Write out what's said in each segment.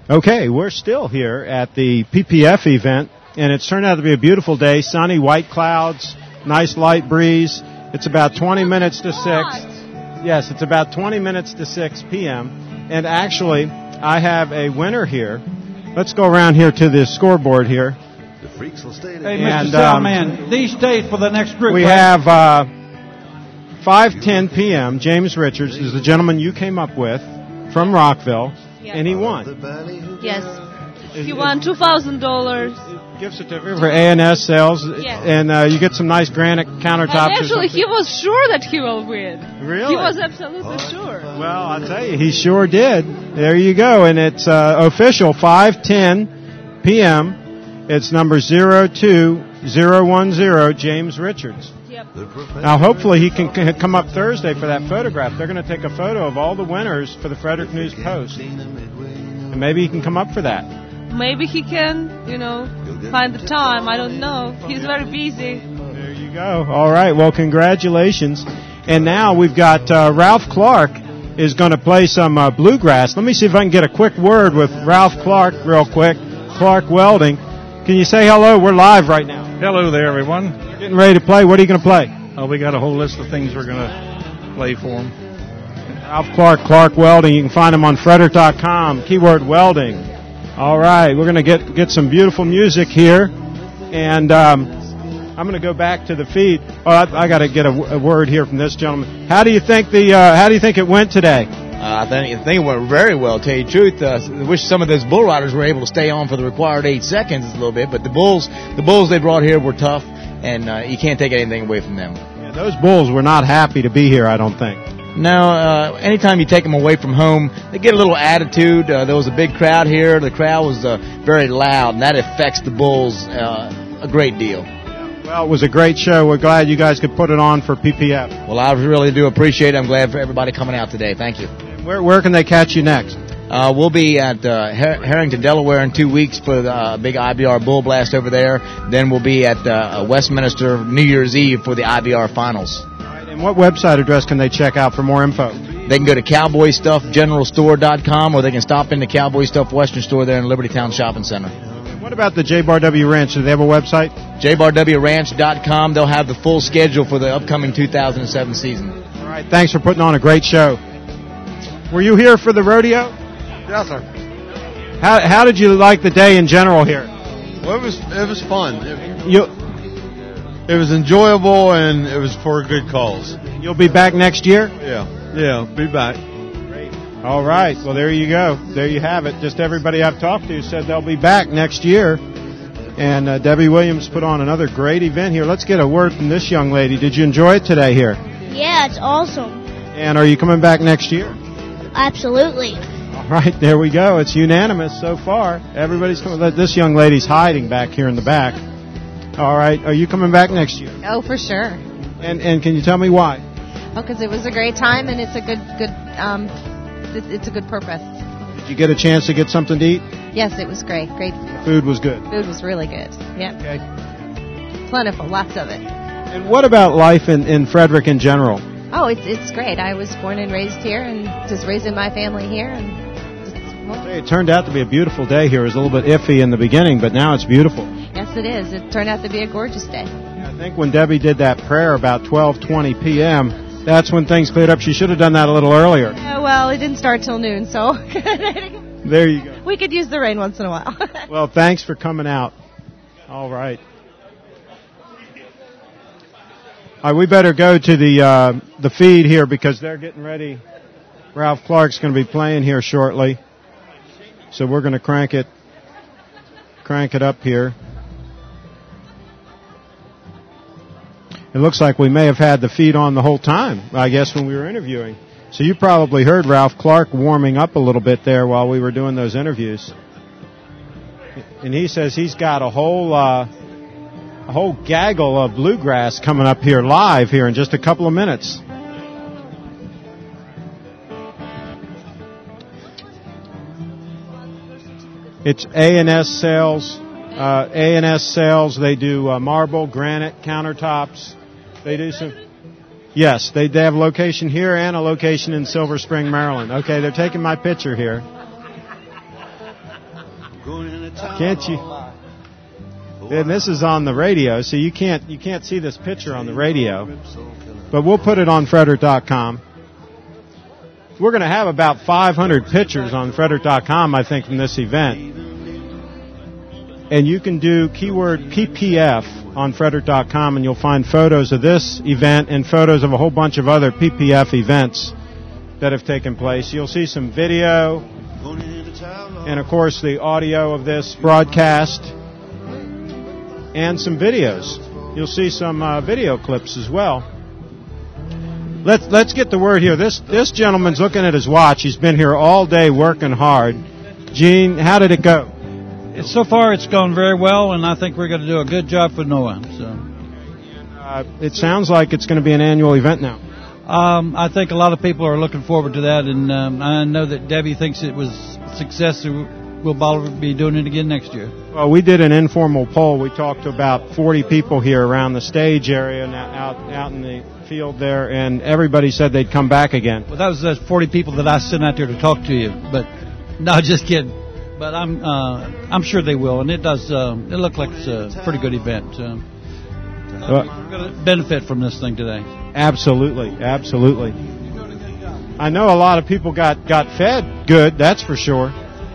Okay, we're still here at the PPF event, and it's turned out to be a beautiful day. Sunny, white clouds, nice light breeze. It's about 20 minutes to 6. Yes, it's about 20 minutes to 6 p.m. And actually, I have a winner here. Let's go around here to the scoreboard here. The freaks will stay together. Hey, Mr. Salman, these stay for the next group. We have 5:10 p.m. James Richards is the gentleman you came up with from Rockville, and he won. Yes. He won $2,000. Gift certificate for A&S sales, and you get some nice granite countertops. And actually, he was sure that he will win. Really? He was absolutely sure. Well, I'll tell you, he sure did. There you go, and it's official, 5:10 p.m. It's number 02010, James Richards. Yep. Now, hopefully he can come up Thursday for that photograph. They're going to take a photo of all the winners for the Frederick News Post. And maybe he can come up for that. Maybe he can, find the time. I don't know. He's very busy. There you go. All right. Well, congratulations. And now we've got Ralph Clark is going to play some bluegrass. Let me see if I can get a quick word with Ralph Clark real quick. Clark Welding. Can you say hello? We're live right now. Hello there, everyone. Getting ready to play. What are you going to play? We got a whole list of things we're going to play for them. Ralph Clark, Clark Welding. You can find him on Frederick.com. Keyword welding. All right, we're going to get some beautiful music here, and I'm going to go back to the feed. Oh, I got to get a word here from this gentleman. How do you think it went today? I think it went very well, to tell you the truth. I wish some of those bull riders were able to stay on for the required 8 seconds a little bit, but the bulls they brought here were tough, and you can't take anything away from them. Yeah, those bulls were not happy to be here, I don't think. No, anytime you take them away from home, they get a little attitude. There was a big crowd here. The crowd was very loud, and that affects the bulls a great deal. Well, it was a great show. We're glad you guys could put it on for PPF. Well, I really do appreciate it. I'm glad for everybody coming out today. Thank you. Where can they catch you next? We'll be at Harrington, Delaware in 2 weeks for the big IBR Bull Blast over there. Then we'll be at Westminster New Year's Eve for the IBR Finals. And what website address can they check out for more info? They can go to CowboyStuffGeneralStore.com, or they can stop in the Cowboy Stuff Western Store there in Libertytown Shopping Center. And what about the J Bar W Ranch? Do they have a website? JBarWRanch.com. They'll have the full schedule for the upcoming 2007 season. All right, thanks for putting on a great show. Were you here for the rodeo? Yes, sir. How did you like the day in general here? Well, it was fun. It was enjoyable, and it was for a good cause. You'll be back next year? Yeah, be back. Great. All right. Well, there you go. There you have it. Just everybody I've talked to said they'll be back next year. And Debbie Williams put on another great event here. Let's get a word from this young lady. Did you enjoy it today here? Yeah, it's awesome. And are you coming back next year? Absolutely. All right, there we go. It's unanimous so far. Everybody's coming. This young lady's hiding back here in the back. All right. Are you coming back next year? Oh, for sure. And can you tell me why? Oh, because it was a great time, and it's a good it's a good purpose. Did you get a chance to get something to eat? Yes, it was great. Great. Food was good. Food was really good. Yeah. Okay. Plentiful, lots of it. And what about life in Frederick in general? Oh, it's great. I was born and raised here, and just raising my family here, and it turned out to be a beautiful day here. It was a little bit iffy in the beginning, but now it's beautiful. Yes, it is. It turned out to be a gorgeous day. Yeah, I think when Debbie did that prayer about 12:20 p.m., that's when things cleared up. She should have done that a little earlier. Yeah, well, it didn't start till noon, so there you go. We could use the rain once in a while. Well, thanks for coming out. All right. All right, we better go to the feed here because they're getting ready. Ralph Clark's going to be playing here shortly. So we're going to crank it up here. It looks like we may have had the feed on the whole time, I guess, when we were interviewing. So you probably heard Ralph Clark warming up a little bit there while we were doing those interviews. And he says he's got a whole gaggle of bluegrass coming up here live here in just a couple of minutes. It's A&S Sales. A&S Sales, they do marble, granite, countertops. They do some... Yes, they have a location here and a location in Silver Spring, Maryland. Okay, they're taking my picture here. Can't you? And this is on the radio, so you can't see this picture on the radio. But we'll put it on Frederick.com. We're going to have about 500 pictures on Frederick.com, I think, from this event. And you can do keyword PPF on Frederick.com, and you'll find photos of this event and photos of a whole bunch of other PPF events that have taken place. You'll see some video and, of course, the audio of this broadcast and some videos. You'll see some video clips as well. Let's get the word here. This gentleman's looking at his watch. He's been here all day working hard. Gene, how did it go? So far, it's gone very well, and I think we're going to do a good job for Noah. So, it sounds like it's going to be an annual event now. I think a lot of people are looking forward to that, and I know that Debbie thinks it was a success. We'll be doing it again next year. Well, we did an informal poll. We talked to about 40 people here around the stage area and out in the field there, and everybody said they'd come back again. Well, that was the 40 people that I sent out there to talk to you, but no, just kidding. But I'm sure they will, and it does. It looked like it's a pretty good event. We're going to benefit from this thing today. Absolutely. I know a lot of people got fed good. That's for sure.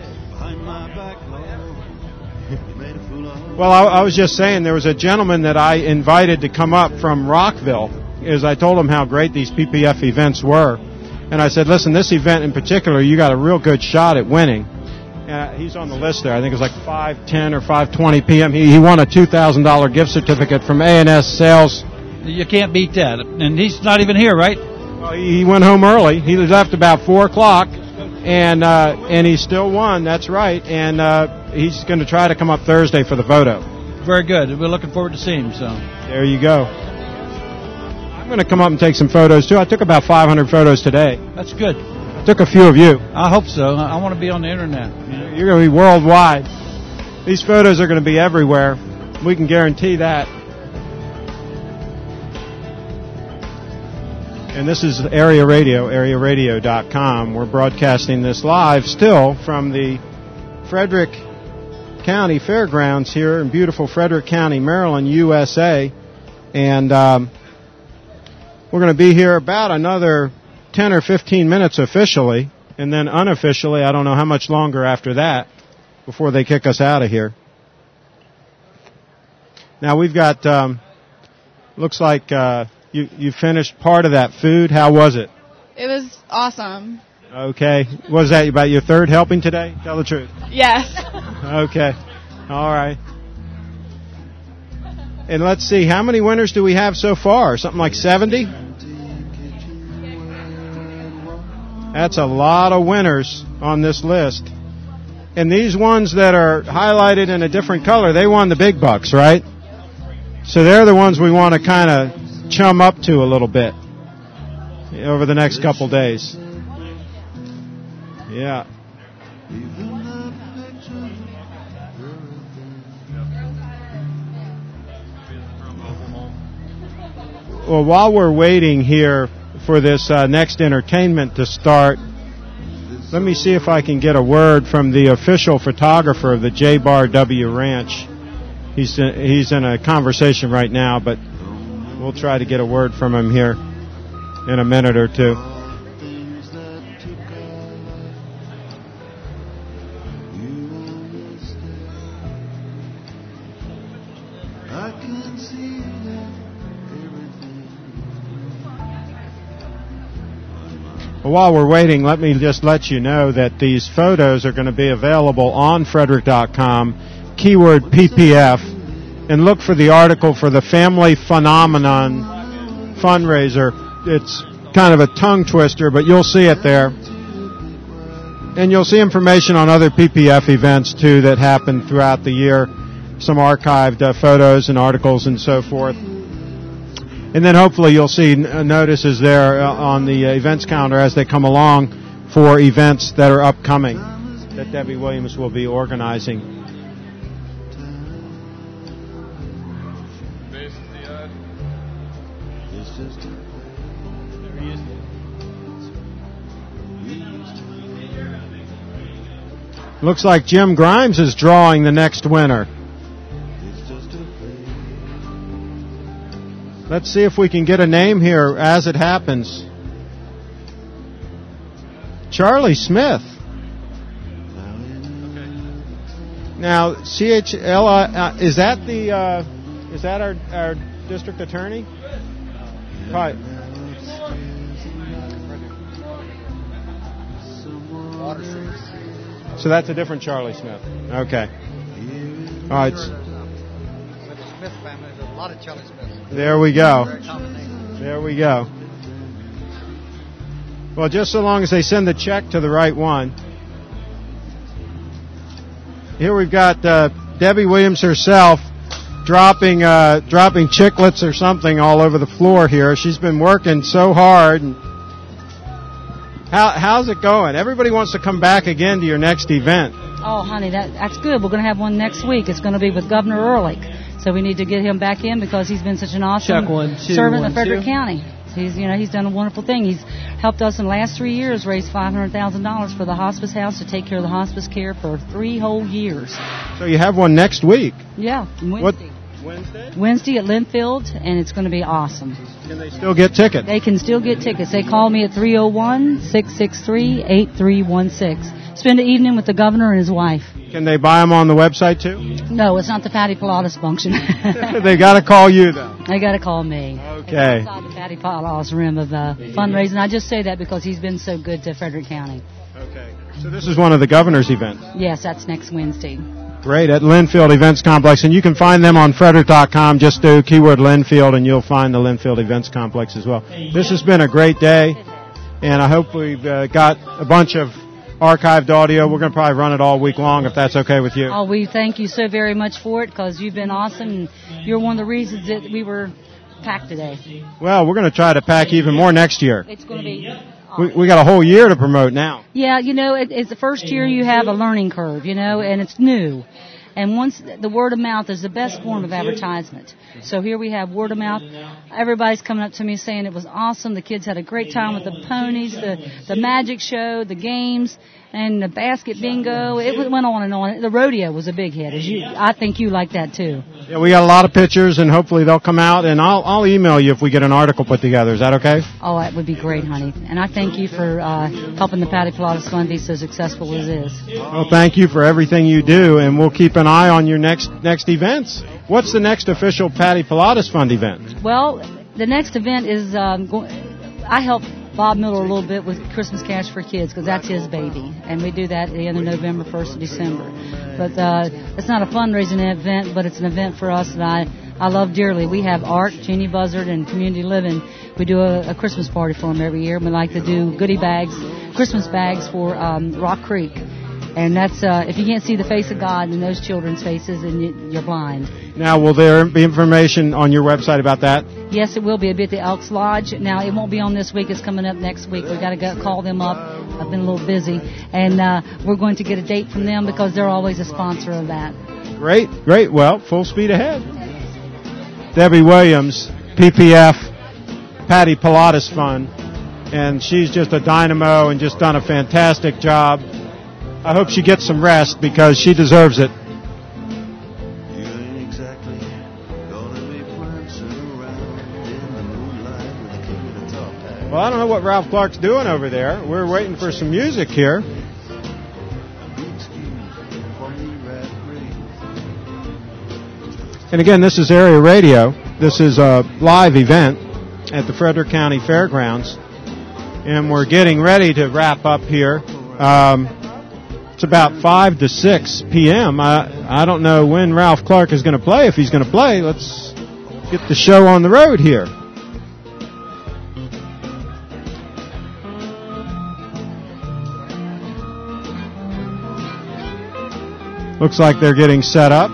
Well, I was just saying there was a gentleman that I invited to come up from Rockville, as I told him how great these PPF events were, and I said, listen, this event in particular, you got a real good shot at winning. He's on the list there. I think it was like 5:10 or 5:20 p.m. He won a $2,000 gift certificate from A&S Sales. You can't beat that. And he's not even here, right? Well, he went home early. He left about 4 o'clock, and he still won. That's right. And he's going to try to come up Thursday for the photo. Very good. We're looking forward to seeing him. So there you go. I'm going to come up and take some photos, too. I took about 500 photos today. That's good. Took a few of you. I hope so. I want to be on the internet. You're going to be worldwide. These photos are going to be everywhere. We can guarantee that. And this is Area Radio, arearadio.com. We're broadcasting this live still from the Frederick County Fairgrounds here in beautiful Frederick County, Maryland, USA. And we're going to be here about another 10 or 15 minutes officially, and then unofficially, I don't know how much longer after that before they kick us out of here. Now we've got, looks like you finished part of that food. How was it? It was awesome. Okay. Was that about your third helping today? Tell the truth. Yes. Okay. All right. And let's see, how many winners do we have so far? Something like 70? That's a lot of winners on this list. And these ones that are highlighted in a different color, they won the big bucks, right? So they're the ones we want to kind of chum up to a little bit over the next couple days. Yeah. Well, while we're waiting here for this next entertainment to start, let me see if I can get a word from the official photographer of the J-Bar W Ranch. He's in a conversation right now, but we'll try to get a word from him here in a minute or two. Well, while we're waiting, let me just let you know that these photos are going to be available on Frederick.com, keyword PPF, and look for the article for the Family Phenomenon fundraiser. It's kind of a tongue twister, but you'll see it there. And you'll see information on other PPF events, too, that happen throughout the year, some archived photos and articles and so forth. And then hopefully you'll see notices there on the events calendar as they come along for events that are upcoming that Debbie Williams will be organizing. Looks like Jim Grimes is drawing the next winner. Let's see if we can get a name here as it happens. Charlie Smith. Now, CHLI, is that our district attorney? Right. So that's a different Charlie Smith. Okay. All right. With the Smith family, there's a lot of Charlie Smiths. There we go. There we go. Well, just so long as they send the check to the right one. Here we've got Debbie Williams herself dropping chiclets or something all over the floor here. She's been working so hard. And how's it going? Everybody wants to come back again to your next event. Oh, honey, that's good. We're going to have one next week. It's going to be with Governor Ehrlich. So we need to get him back in because he's been such an awesome servant of Frederick County. He's done a wonderful thing. He's helped us in the last 3 years raise $500,000 for the hospice house to take care of the hospice care for 3 whole years. So you have one next week? Yeah, Wednesday. What? Wednesday? Wednesday at Linfield, and it's going to be awesome. Can they still get tickets? They can still get tickets. They call me at 301-663-8316. Spend the evening with the governor and his wife. Can they buy them on the website too? No, it's not the Patty Pilatus function. They got to call you though. They got to call me. Okay. It's outside the Patty Pilatus rim of fundraising. I just say that because he's been so good to Frederick County. Okay. So this is one of the governor's events. Yes, that's next Wednesday. Great, at Linfield Events Complex. And you can find them on Frederick.com. Just do keyword Linfield and you'll find the Linfield Events Complex as well. This has been a great day. And I hope we've got a bunch of archived audio. We're going to probably run it all week long if that's okay with you. Oh, we thank you so very much for it because you've been awesome. And you're one of the reasons that we were packed today. Well, we're going to try to pack even more next year. It's going to be... We got a whole year to promote now. Yeah, it's the first year you have a learning curve, and it's new. And once the word of mouth is the best form of advertisement. So here we have word of mouth. Everybody's coming up to me saying it was awesome. The kids had a great time with the ponies, the magic show, the games, and the basket bingo. It went on and on. The rodeo was a big hit. I think you like that too. Yeah, we got a lot of pictures, and hopefully they'll come out. And I'll email you if we get an article put together. Is that okay? Oh, that would be great, honey. And I thank you for helping the Patty Pilatus Fund be so successful as it is. Well, thank you for everything you do, and we'll keep an eye on your next events. What's the next official Patty Pilatus Fund event? Well, the next event is I help Bob Miller a little bit with Christmas Cash for Kids because that's his baby. And we do that at the end of November, 1st of December. But it's not a fundraising event, but it's an event for us that I love dearly. We have Art, Jeannie Buzzard, and Community Living. We do a Christmas party for them every year. We like to do goodie bags, Christmas bags for Rock Creek. And that's, if you can't see the face of God in those children's faces, then you're blind. Now, will there be information on your website about that? Yes, it will be. It'll be at the Elks Lodge. Now, it won't be on this week. It's coming up next week. We've got to call them up. I've been a little busy. And we're going to get a date from them because they're always a sponsor of that. Great. Well, full speed ahead. Debbie Williams, PPF, Patty Pilatus Fund. And she's just a dynamo and just done a fantastic job. I hope she gets some rest because she deserves it. Well, I don't know what Ralph Clark's doing over there. We're waiting for some music here. And again, this is Area Radio. This is a live event at the Frederick County Fairgrounds. And we're getting ready to wrap up here. It's about 5 to 6 p.m. I don't know when Ralph Clark is going to play. If he's going to play, let's get the show on the road here. Looks like they're getting set up.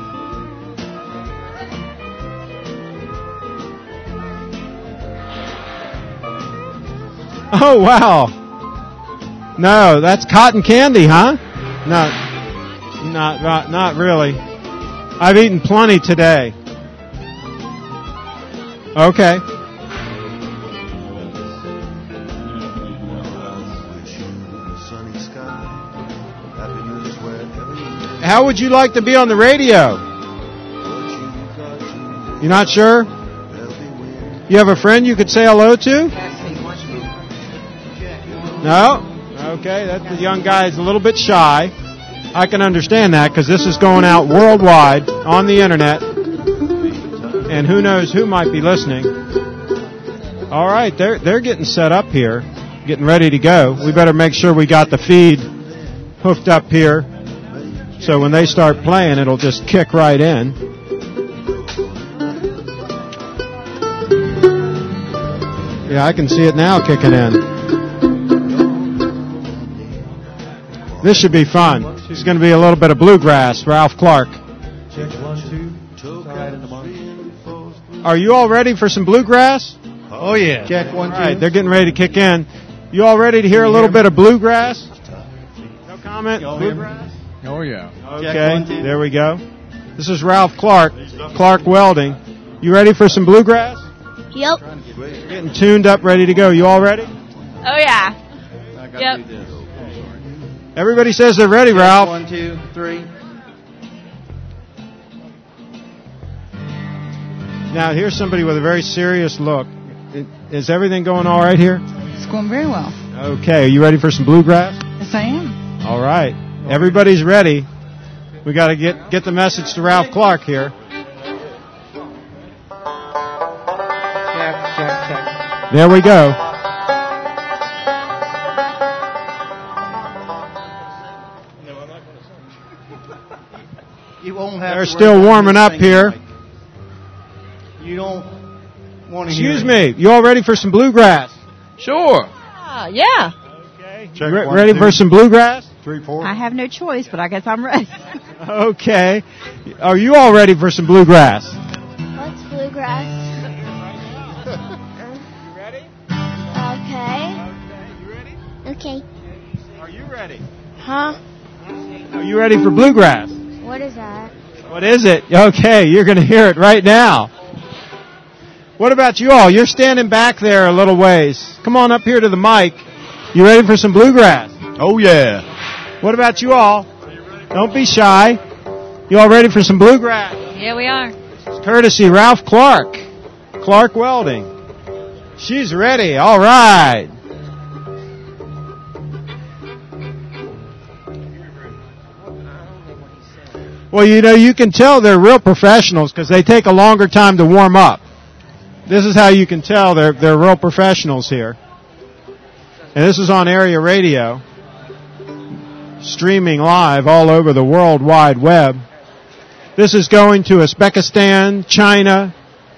Oh, wow. No, that's cotton candy, huh? No, not really. I've eaten plenty today. Okay. How would you like to be on the radio? You're not sure? You have a friend you could say hello to? No? Okay, the young guy is a little bit shy. I can understand that because this is going out worldwide on the internet. And who knows who might be listening. All right, they're getting set up here, getting ready to go. We better make sure we got the feed hooked up here so when they start playing, it'll just kick right in. Yeah, I can see it now kicking in. This should be fun. It's going to be a little bit of bluegrass, Ralph Clark. Check 1, 2. Sorry in the morning. Are you all ready for some bluegrass? Oh, yeah. Check 1, 2. All right, they're getting ready to kick in. You all ready to hear a little bit of bluegrass? No comment? Bluegrass? Oh, yeah. Okay, there we go. This is Ralph Clark, Clark Welding. You ready for some bluegrass? Yep. Getting tuned up, ready to go. You all ready? Oh, yeah. Yep. Everybody says they're ready, Ralph. 1, 2, 3. Now, here's somebody with a very serious look. Is everything going all right here? It's going very well. Okay, are you ready for some bluegrass? Yes, I am. All right. Everybody's ready. We got to get the message to Ralph Clark here. Check. There we go. You won't have They're still warming up here. You don't want to hear Excuse me. You all ready for some bluegrass? Sure. Yeah. Okay. Ready for some bluegrass? 3, 4. I have no choice, but I guess I'm ready. Okay. Are you all ready for some bluegrass? What's bluegrass? You ready? Okay. You ready? Okay. Are you ready? Huh? Are you ready for bluegrass? What is that? What is it? Okay, you're going to hear it right now. What about you all? You're standing back there a little ways. Come on up here to the mic. You ready for some bluegrass? Oh, yeah. What about you all? Don't be shy. You all ready for some bluegrass? Yeah, we are. It's courtesy Ralph Clark, Clark Welding. She's ready. All right. Well, you know, you can tell they're real professionals because they take a longer time to warm up. This is how you can tell they're real professionals here. And this is on area radio, streaming live all over the World Wide Web. This is going to Uzbekistan, China,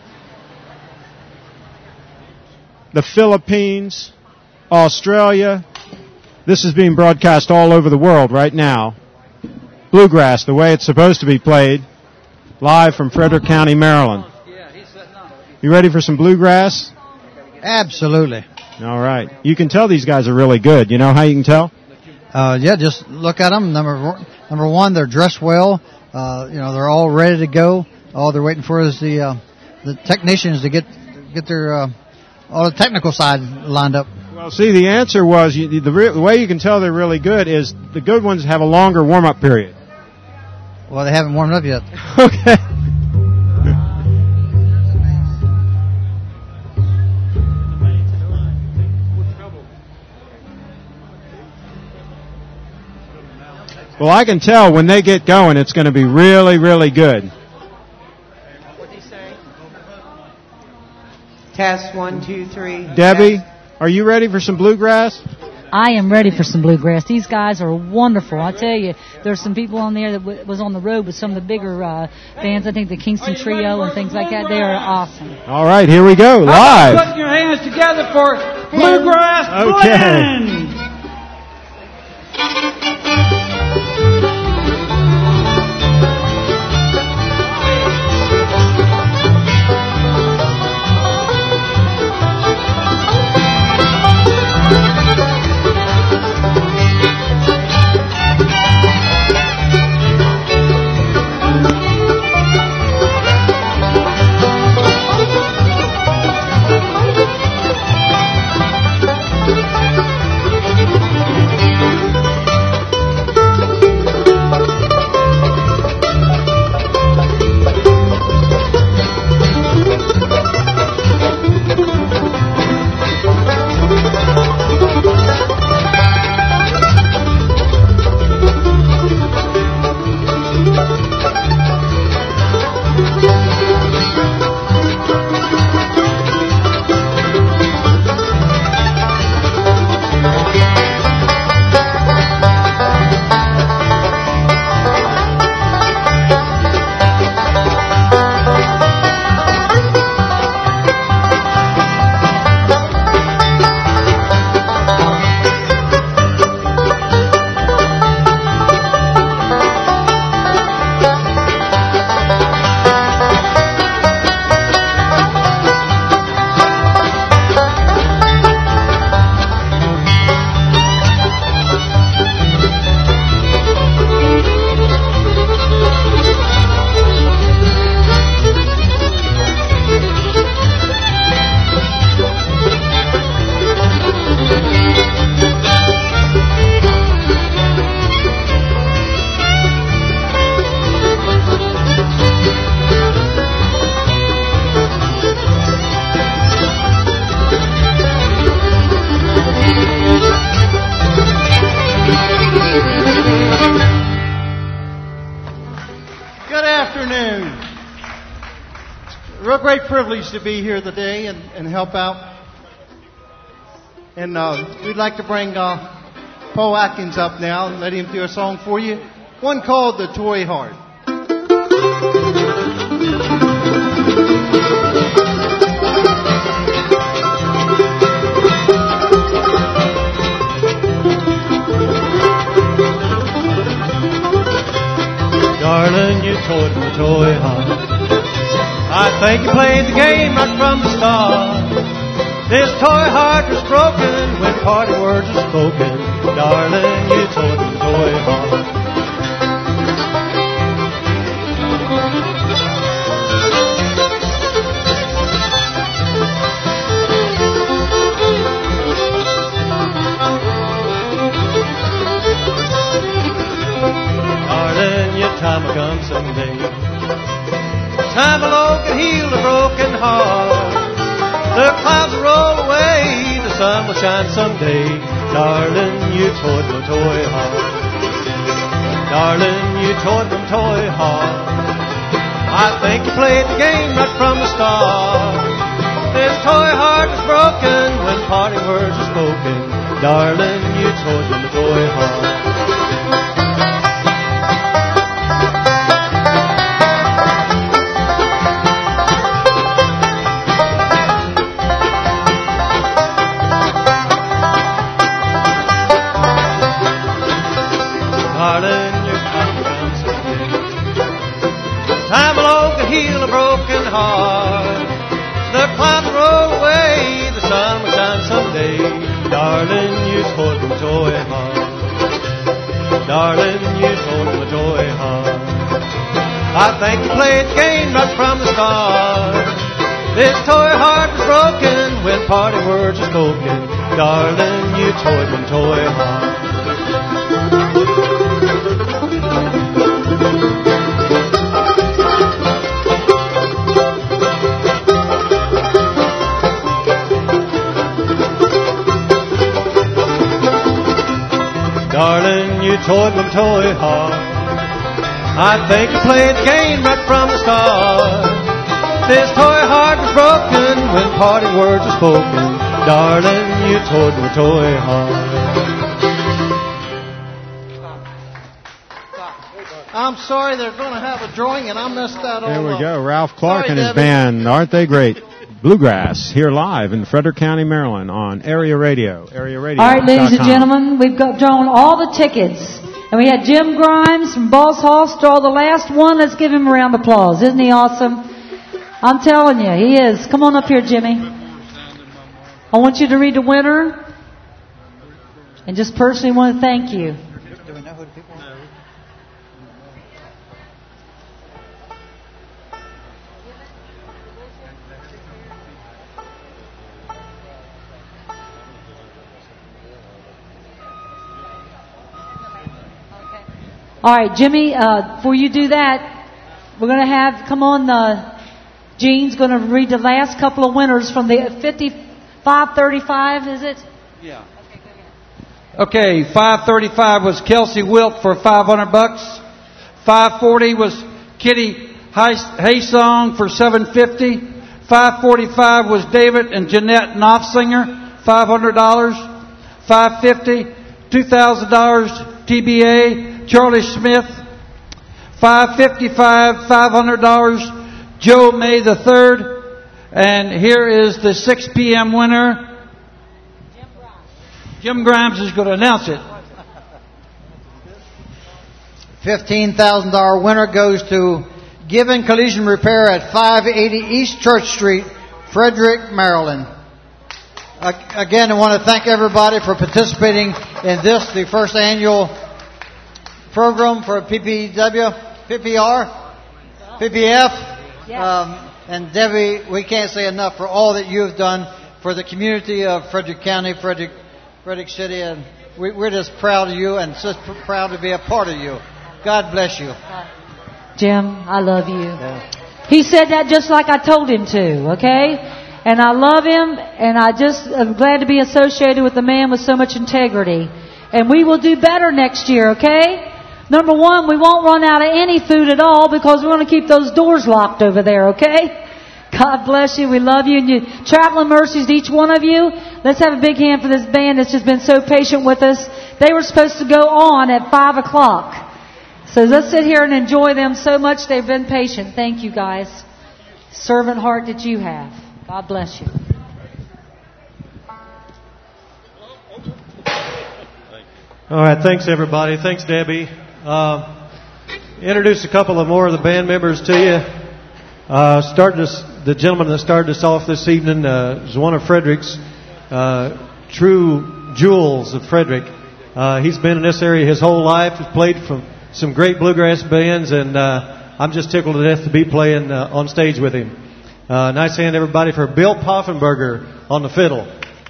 the Philippines, Australia. This is being broadcast all over the world right now. Bluegrass, the way it's supposed to be played, live from Frederick County, Maryland. You ready for some bluegrass? Absolutely. All right. You can tell these guys are really good. You know how you can tell? Yeah, just look at them. Number one, they're dressed well. They're all ready to go. All they're waiting for is the technicians to get their all the technical side lined up. Well, see, the answer was the way you can tell they're really good is the good ones have a longer warm-up period. Well, they haven't warmed up yet. Okay. Well, I can tell when they get going, it's going to be really, really good. What'd he say? Test 1, 2, 3. Debbie, are you ready for some bluegrass? I am ready for some bluegrass. These guys are wonderful. I tell you, there's some people on there that was on the road with some of the bigger bands. I think the Kingston Trio and things like that. They are awesome. All right, here we go, live. Put your hands together for Bluegrass Blend. real great privilege to be here today and help out. And we'd like to bring Paul Atkins up now and let him do a song for you. One called The Toy Heart. Darling, you toyed my toy heart. I think you played the game right from the start. This toy heart was broken when party words were spoken. Darling, you toyed my toy heart. Darling, your time will come someday. Time alone can heal a broken heart. The clouds will roll away, the sun will shine someday. Darling, you toyed my toy heart. Darling, you toyed my toy heart. I think you played the game right from the start. This toy heart was broken when parting words were spoken. Darling, you toyed my toy heart. Time alone can heal a broken heart. The clouds roll away, the sun will shine someday. Darling, you toyed my toy heart. Darling, you toyed my toy heart. I think you played the game right from the start. This toy heart was broken when parting words were spoken. Darling, you toyed my toy heart. Darling, you toyed my toy heart. I think you played the game right from the start. This toy heart was broken when parting words were spoken. Darling, you toyed my toy heart. I'm sorry, they're going to have a drawing, and I messed that all up. There we go. Ralph Clark Sorry, and his Debbie. band, aren't they great? Bluegrass, here live in Frederick County, Maryland on Area Radio. Area Radio. All right, ladies and gentlemen, we've got drawn all the tickets. And we had Jim Grimes from Boss Hoss draw the last one. Let's give him a round of applause. Isn't he awesome? I'm telling you, he is. Come on up here, Jimmy. I want you to read the winner. And just personally want to thank you. Do we know who the people are? All right, Jimmy, before you do that, we're going to have, come on, Gene's going to read the last couple of winners from the 5535, is it? Yeah. Okay, 535 was Kelsey Wilk for $500. 540 was Kitty Haysong for $750. 545 was David and Jeanette Knopfsinger, $500. 550, $2,000 TBA. Charlie Smith, $555, $500, Joe May the Third, and here is the 6 p.m. winner. Jim Grimes is going to announce it. $15,000 winner goes to Given Collision Repair at 580 East Church Street, Frederick, Maryland. Again, I want to thank everybody for participating in this, the first annual program for PPF. And Debbie, we can't say enough for all that you've done for the community of Frederick County, Frederick City, and we're just proud of you and just proud to be a part of you. God bless you. Jim, I love you. Yeah. He said that just like I told him to, okay? And I love him, and I just am glad to be associated with a man with so much integrity. And we will do better next year, okay? Number one, we won't run out of any food at all because we're going to keep those doors locked over there, okay? God bless you. We love you. And you, traveling mercies to each one of you. Let's have a big hand for this band that's just been so patient with us. They were supposed to go on at 5 o'clock. So let's sit here and enjoy them so much. They've been patient. Thank you, guys. Servant heart that you have. God bless you. All right, thanks everybody. Thanks Debbie. Introduce a couple of more of the band members to you. The gentleman that started us off this evening is one of Frederick's true jewels of Frederick. He's been in this area his whole life. He's played for some great bluegrass bands, and I'm just tickled to death to be playing on stage with him. Nice hand, everybody, for Bill Poffenberger on the fiddle.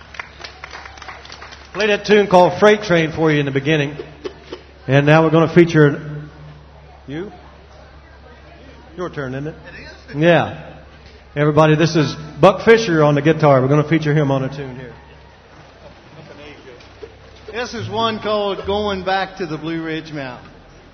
Played that tune called Freight Train for you in the beginning. And now we're going to feature... You? Your turn, isn't it? It is. Yeah. Everybody, this is Buck Fisher on the guitar. We're going to feature him on a tune here. This is one called Going Back to the Blue Ridge Mountain.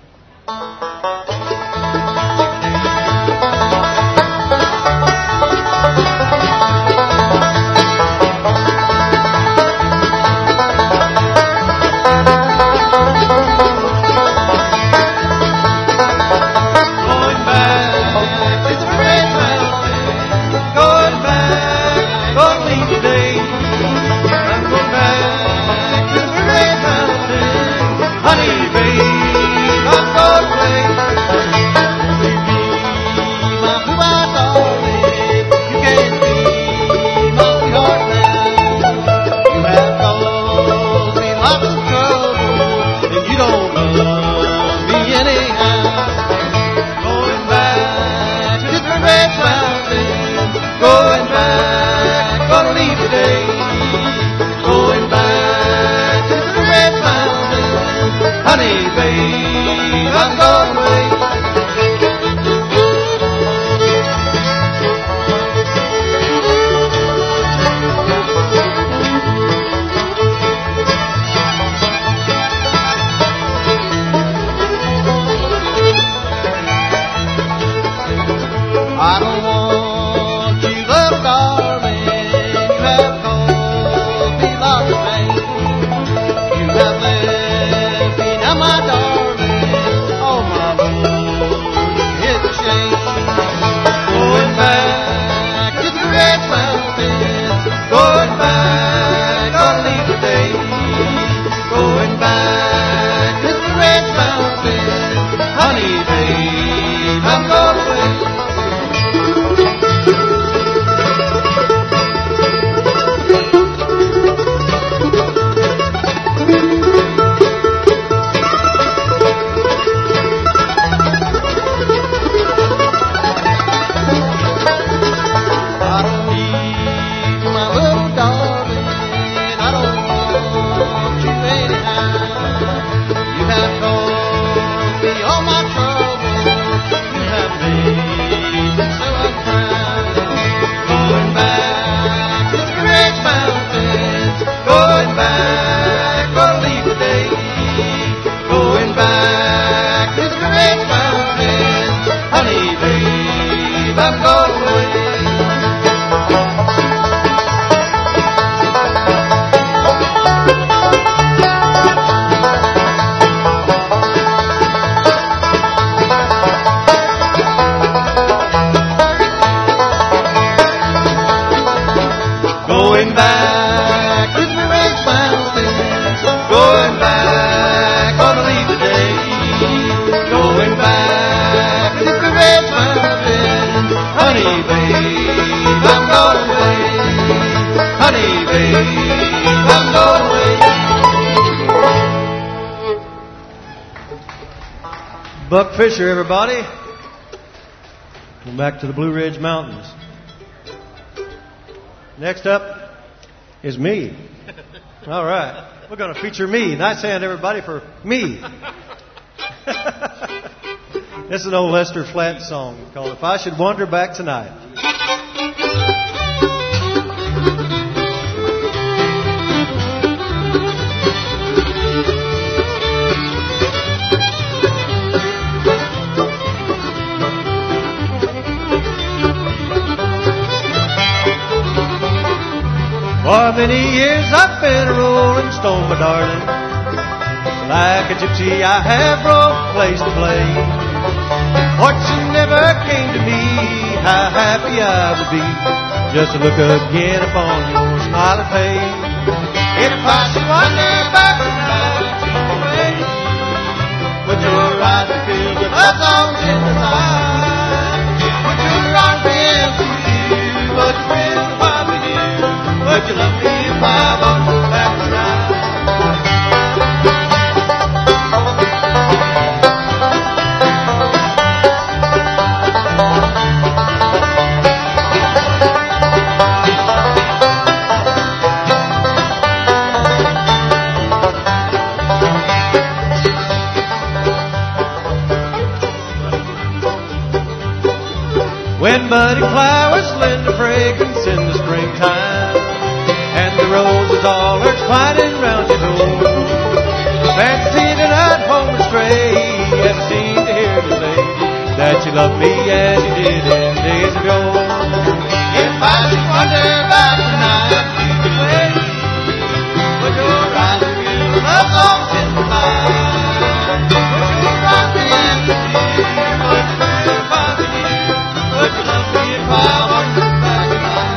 Buck Fisher, everybody. Go back to the Blue Ridge Mountains. Next up is me. All right. We're going to feature me. Nice hand, everybody, for me. This is an old Lester Flatt song called If I Should Wander Back Tonight. For many years I've been a rolling stone, my darling. Like a gypsy I have no place to play. Fortune never came to me, how happy I would be just to look again upon your smiling face. If I should wander back tonight, would your eyes be filled with love songs in the night? Would your arms be empty? Would you feel what we do? Would you love me if I wandered back tonight? When budding flowers lend a fragrance in the springtime, and the roses all are twining round your door, fancy that I'd home astray, and seem to hear you say that you love me as you did in days ago. If I should wander back tonight, you'd be waiting. Would your eyes be filled with love songs in the night? Would your arms be empty? Would you feel if I were you? Would you love me if I wandered back tonight?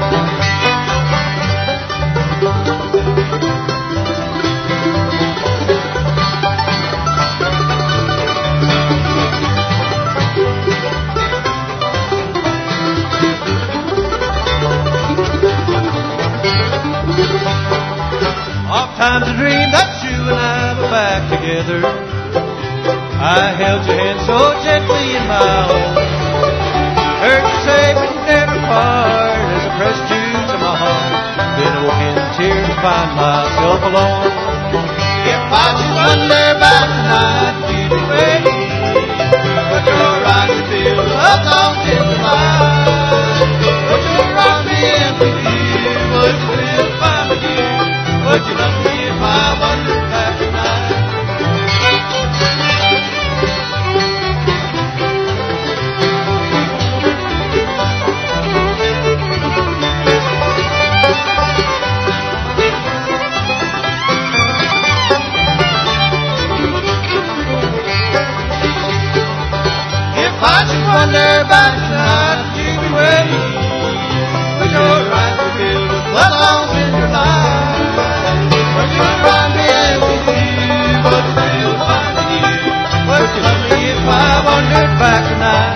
Oftentimes I dreamed that you and I were back together. I held your hand so gently in my own. Heard you say we'd never part as I pressed you to my heart. Then I woke in tears to find myself alone. If I should wander back tonight, you'd be waiting. Would your eyes be filled with love songs in the night? Would your arms be empty? Would you feel if I were you? Would you love me if I wandered back tonight? If I should wander back tonight, you'd be waiting. Would your eyes be filled with love songs in your life? Would your arms be empty? Would you feel fine with you? Would you love me if I wandered back tonight?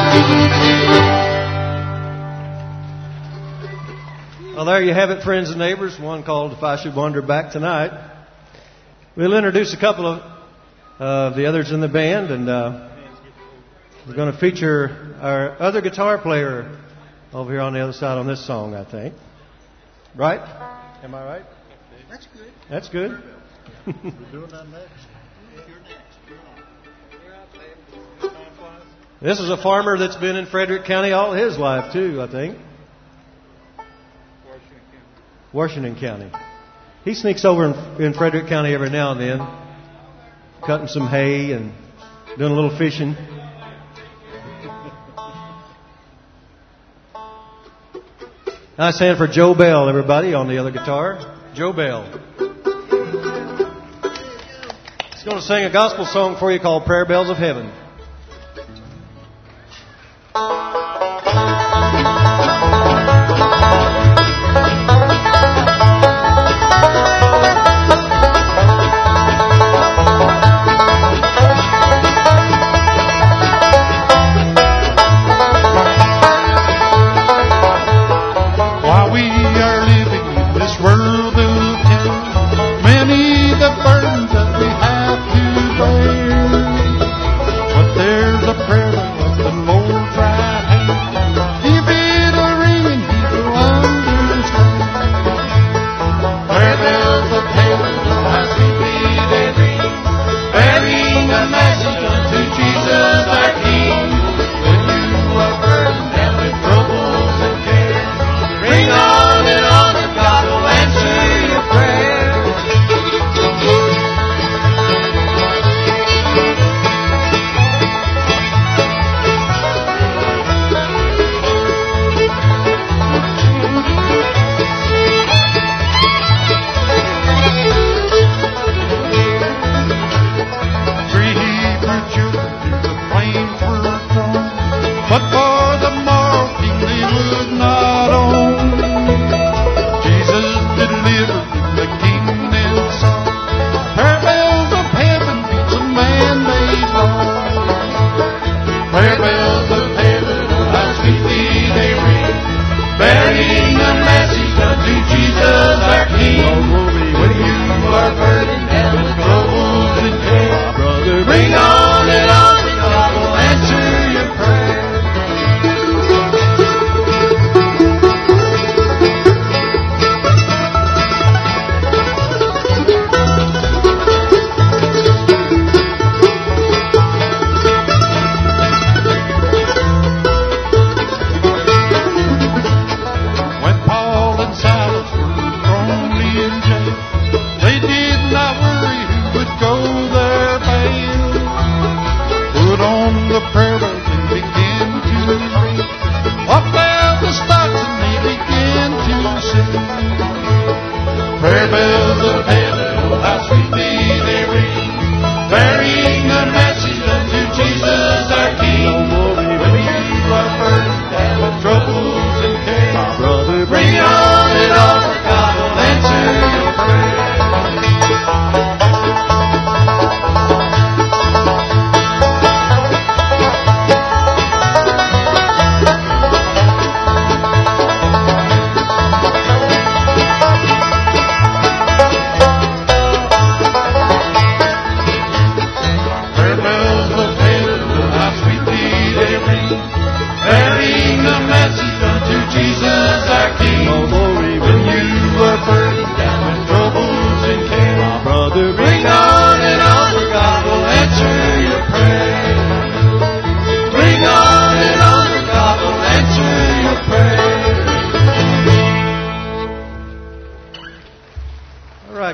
Well, there you have it, friends and neighbors. One called If I Should Wander Back Tonight. We'll introduce a couple of the others in the band, and we're going to feature our other guitar player over here on the other side on this song, I think. Right? Am I right? That's good. That's good. We're doing that next. You're next. This is a farmer that's been in Frederick County all his life, too, I think. Washington County. He sneaks over in Frederick County every now and then, cutting some hay and doing a little fishing. Nice hand for Joe Bell, everybody, on the other guitar. Joe Bell. He's going to sing a gospel song for you called Prayer Bells of Heaven.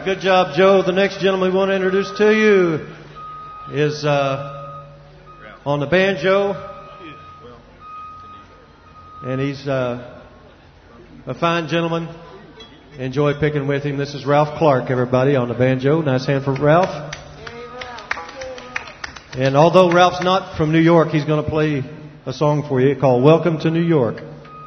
good job, Joe. The next gentleman we want to introduce to you is on the banjo. And he's a fine gentleman. Enjoy picking with him. This is Ralph Clark, everybody, on the banjo. Nice hand for Ralph. And although Ralph's not from New York, he's going to play a song for you called Welcome to New York.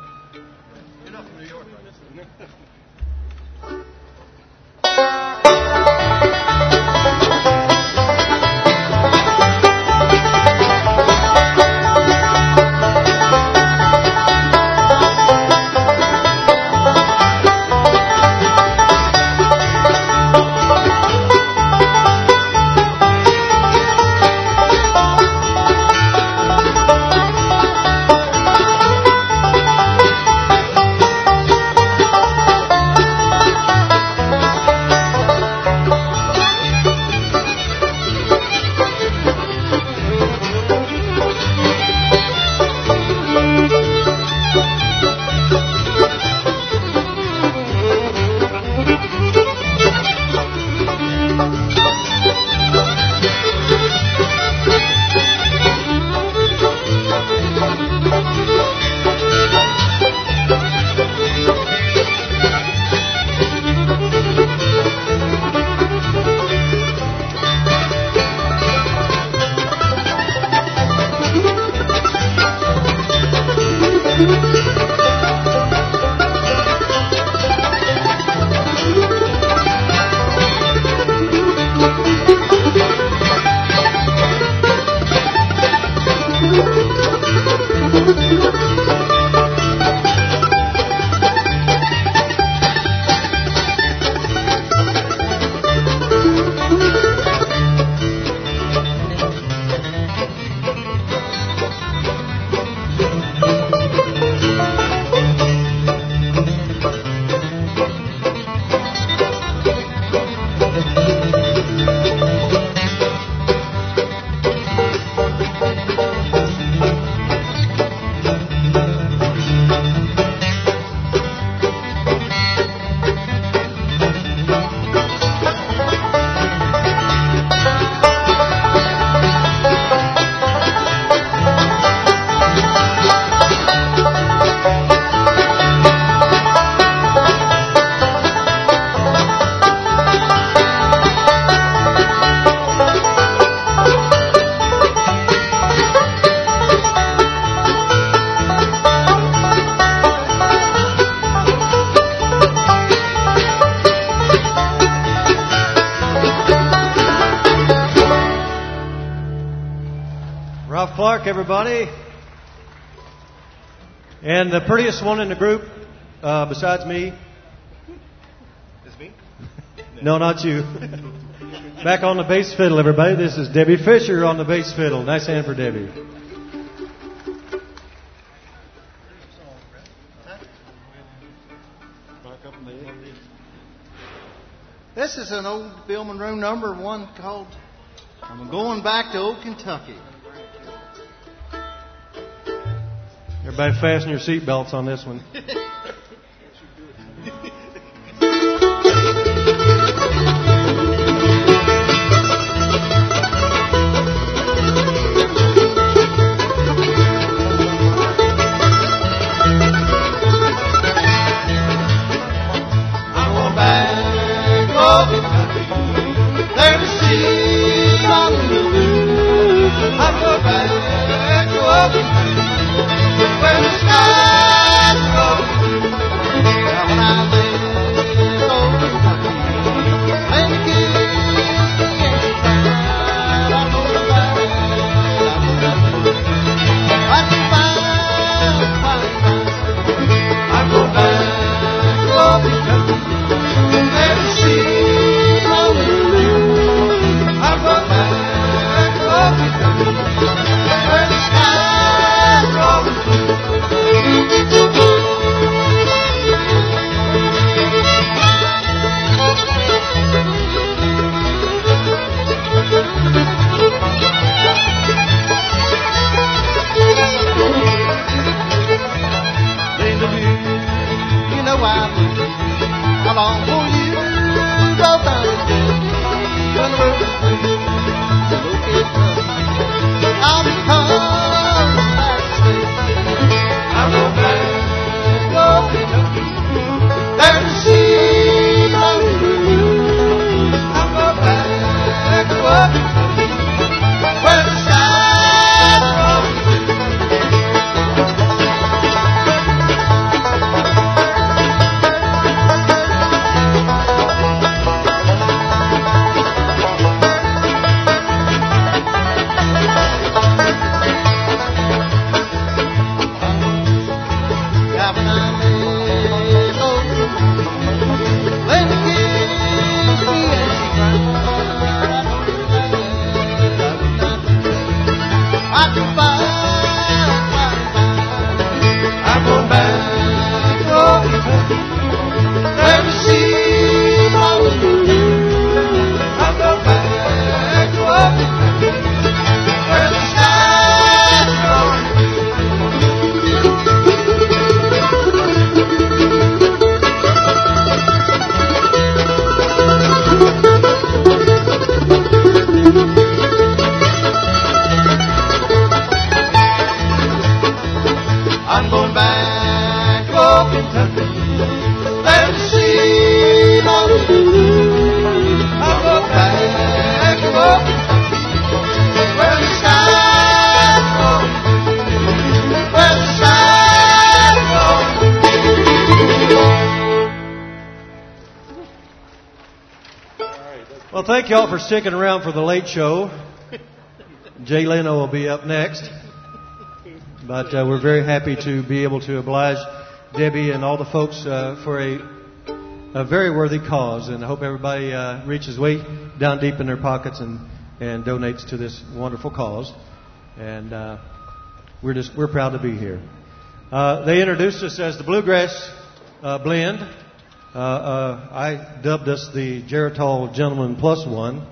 Everybody. And the prettiest one in the group, besides me. It's me? No, not you. Back on the bass fiddle, everybody. This is Debbie Fisher on the bass fiddle. Nice hand for Debbie. This is an old Bill Monroe number one called I'm Going Back to Old Kentucky. Everybody fasten your seatbelts on this one. I'm going back to old Kentucky, there to see on the blue. I'm going back to old Kentucky, where the skies grow thank you all for sticking around for the late show. Jay Leno will be up next. But we're very happy to be able to oblige Debbie and all the folks for a very worthy cause. And I hope everybody reaches way down deep in their pockets and donates to this wonderful cause. And we're proud to be here. They introduced us as the Bluegrass Blend. I dubbed us the Geritol Gentleman Plus One.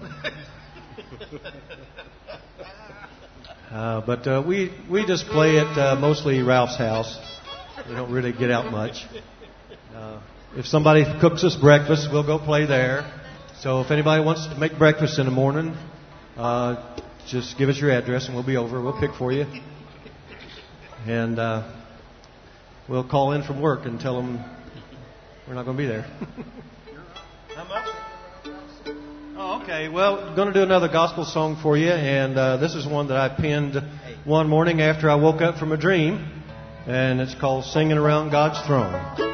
But we just play at mostly Ralph's house. We don't really get out much. If somebody cooks us breakfast, we'll go play there. So if anybody wants to make breakfast in the morning, just give us your address and we'll be over. We'll pick for you. And we'll call in from work and tell them we're not going to be there. How much? Oh, okay. Well, I'm going to do another gospel song for you, and this is one that I penned one morning after I woke up from a dream, and it's called Singing Around God's Throne.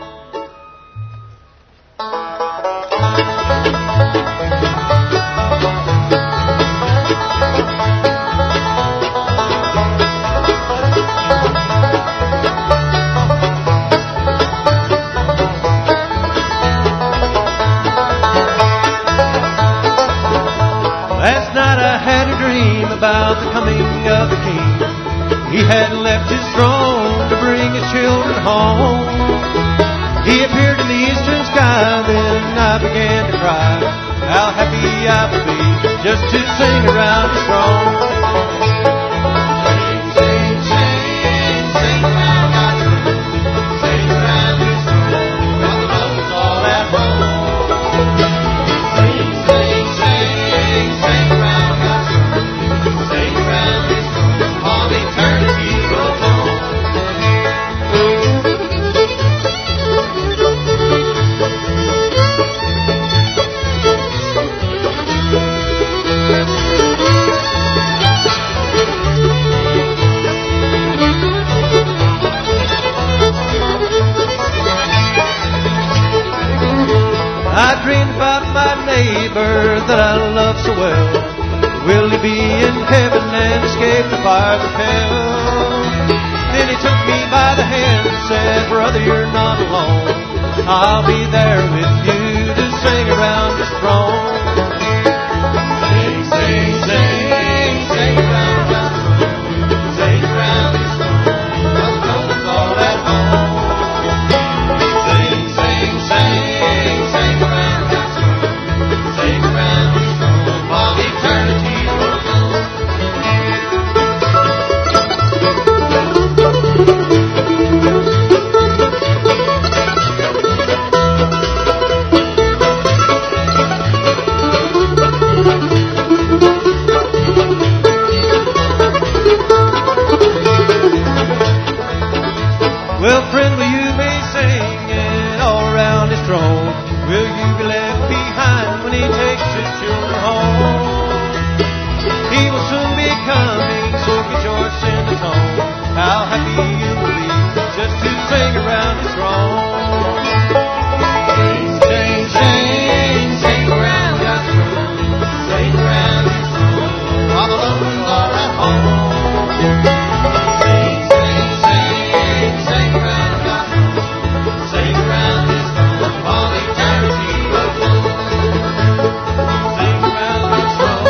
About the coming of the King. He had left his throne to bring his children home. He appeared in the eastern sky, then I began to cry. How happy I would be just to sing around his throne. Sing, sing, sing, sing around God's throne. Sing around his throne, while the road's all at home. Sing, sing, sing, sing around God's throne. Sing around his throne, all eternity rolls on. I dreamed about my neighbor that I love so well. Will he be in heaven and escape the fires of hell? Then he took me by the hand and said, brother, you're not alone. I'll be there with you to sing around his throne. Sing, sing, sing, sing around God's throne. Sing around his throne, while the road's all at home. Sing, sing, sing, sing around God's throne. Sing around his throne, while eternity rolls on. Well, friend, will you be singing all around his throne? Will you be left behind when he takes his children home? He will soon be coming, so rejoice in his home. How happy you will be just to sing around his throne. Sing, sing, sing, sing around God's throne. Sing around his throne, while the lovers are at home. Sing, sing, sing, sing around God's throne. Sing around his throne, while eternity rolls on. Sing around his throne.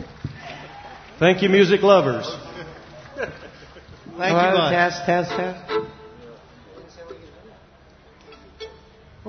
Thank you, music lovers. Thank you much. Test.